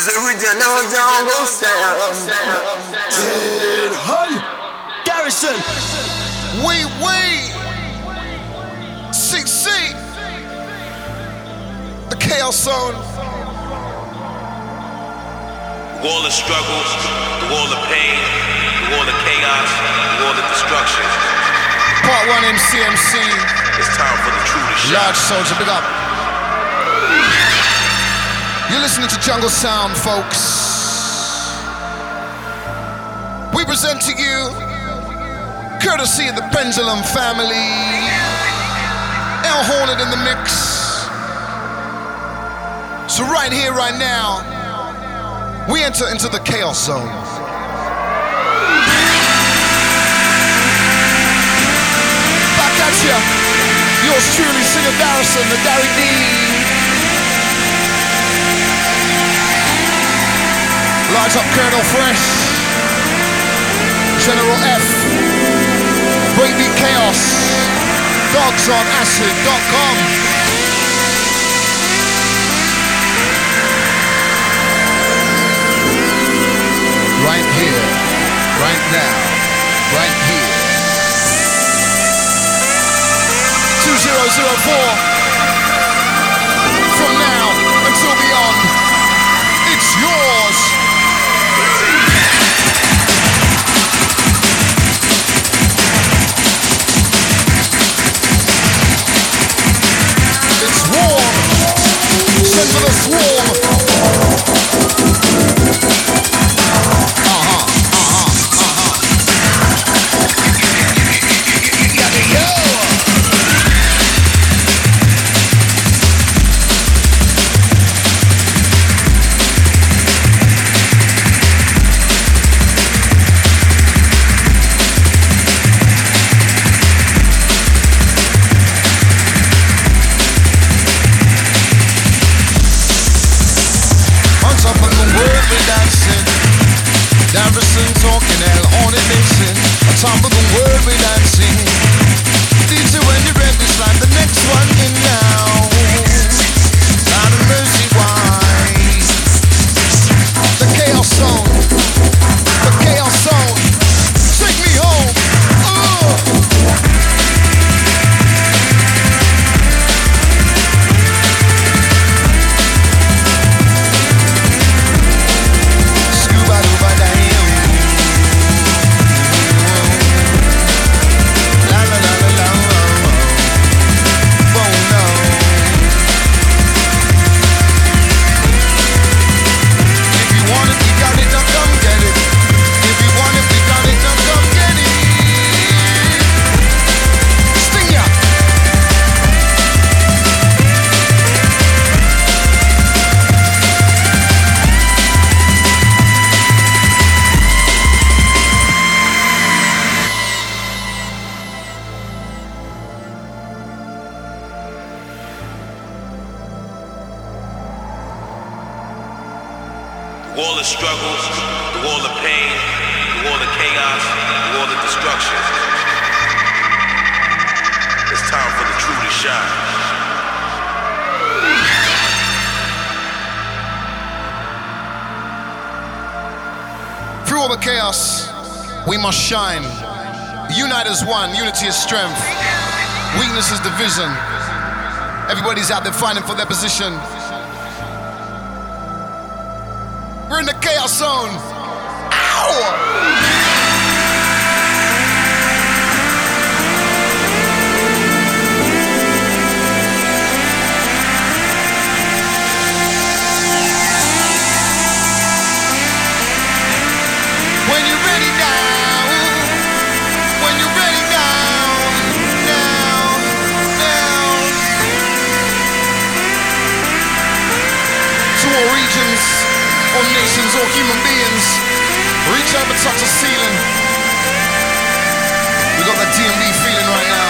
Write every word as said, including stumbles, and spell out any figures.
Original jungle sound. Dead Hun Garrison. Wait, wait. six C. The Chaos Zone. Wall of struggle, the wall of pain, the wall of chaos, the wall of destruction. Part one M C M C. It's time for the true to shine. Large Soldier, big up. You're listening to Jungle Sound, folks. We present to you, courtesy of the Pendulum family, El Hornet in the mix. So right here, right now, we enter into the Chaos Zone. Back at ya, yours truly, Singer Garrison, the Gary D. Lights up Colonel Fresh, General F, Breakbeat Chaos, dogs on acid dot com. Right here, right now, right here. two thousand four. From now until beyond, it's yours. It's warm. Send for the swarm. Garrison talking, El Hornet mixing. On top of the world we dancing. D J when you're ready, slide the next one in now. Out of mercy, why? The Chaos Zone. The Chaos Zone. Take me home. Oh. The wall of struggle, the wall of pain, the wall of chaos, the wall of destruction. It's time for the true to shine. Through all the chaos, we must shine. Unite as one, unity is strength. Weakness is division. Everybody's out there fighting for their position. We're in the Chaos Zone. Ow! When you're ready now, when you're ready now, now, now. To all regions, all nations, all human beings, reach up and touch the ceiling. We got that D M V feeling right now.